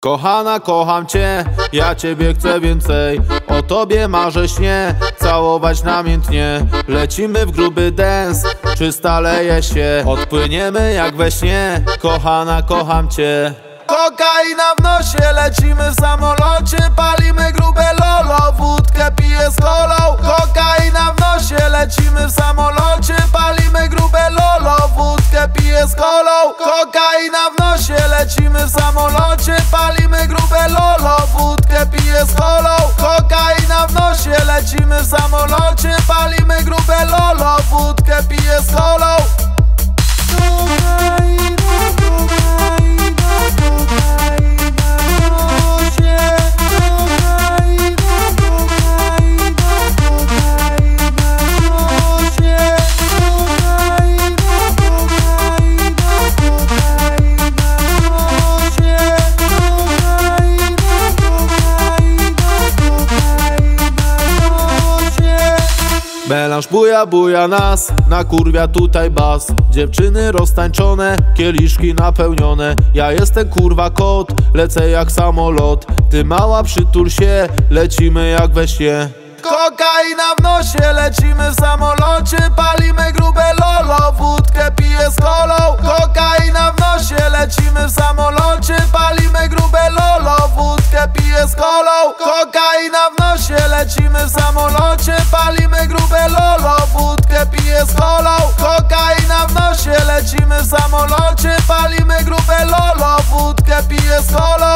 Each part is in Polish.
Kochana, kocham cię, ja ciebie chcę więcej. O tobie marzę śnie, całować namiętnie. Lecimy w gruby dance, czy staleje się? Odpłyniemy jak we śnie, kochana, kocham cię. Kokaina w nosie, lecimy w samolocie. Palimy grube lolo, wódkę piję z kolą. Kokaina w nosie, lecimy w samolocie. Palimy grube lolo, wódkę piję z kolą. Kokaina w nosie, lecimy w samolocie. Palimy grube lolo, wódkę piję z kolą. Kokaina w nosie, lecimy w samolocie. Palimy grube lolo, wódkę piję z kolą. Melanż buja, buja nas, nakurwia tutaj bas. Dziewczyny roztańczone, kieliszki napełnione. Ja jestem kurwa kot, lecę jak samolot. Ty mała przytul się, lecimy jak we śnie. Kokaina w nosie, lecimy w samolocie. Palimy grube lolo, wódkę piję z kolą. Kokaina w nosie, lecimy w samolocie. Palimy grube lolo, wódkę piję z kolą. Kokaina w nosie, lecimy w samolocie. Palimy grube lolo, wódkę piję z kolą. Kokaina w nosie, lecimy w samolocie. Palimy grube lolo, wódkę piję z kolą.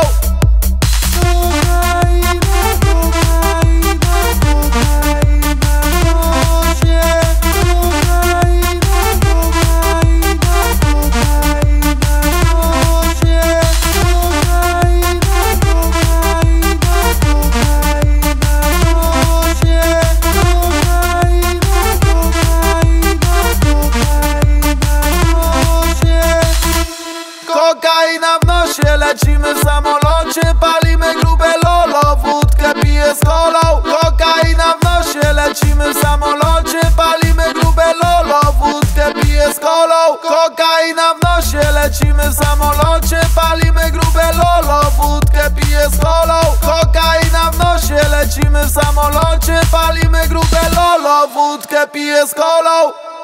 Kokaina w nosie, lecimy w samolocie. Palimy grube lolo, wódkę piję z kolą. Kokaina w nosie, lecimy w samolocie. Palimy grube lolo, wódkę piję z kolą. Kokaina w nosie, lecimy w samolocie. Palimy grube lolo, wódkę piję z kolą. Kokaina w nosie, lecimy w samolocie. Palimy grube lolo, wódkę piję z kolą.